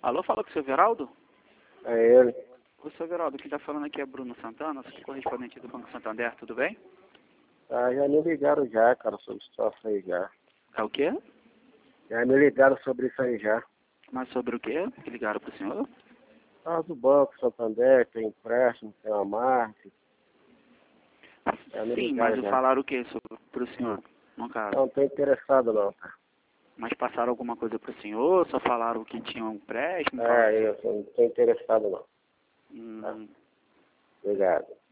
Alô, fala com o seu Veraldo? É ele. O seu Veraldo, quem está falando aqui é Bruno Santana, sou correspondente do Banco Santander, tudo bem? Ah, já me ligaram já, cara, sobre isso aí já. É o quê? Já me ligaram sobre isso aí já. Mas sobre o quê? Que ligaram para o senhor? Ah, do Banco Santander, tem empréstimo, tem uma marca. Já me Sim, ligaram mas já. falaram o quê para o senhor, no caso? Não tô interessado não, cara. Mas passaram alguma coisa para o senhor? Só falaram que tinha um empréstimo? É, eu não tô interessado não. Tá? Hum, Obrigado.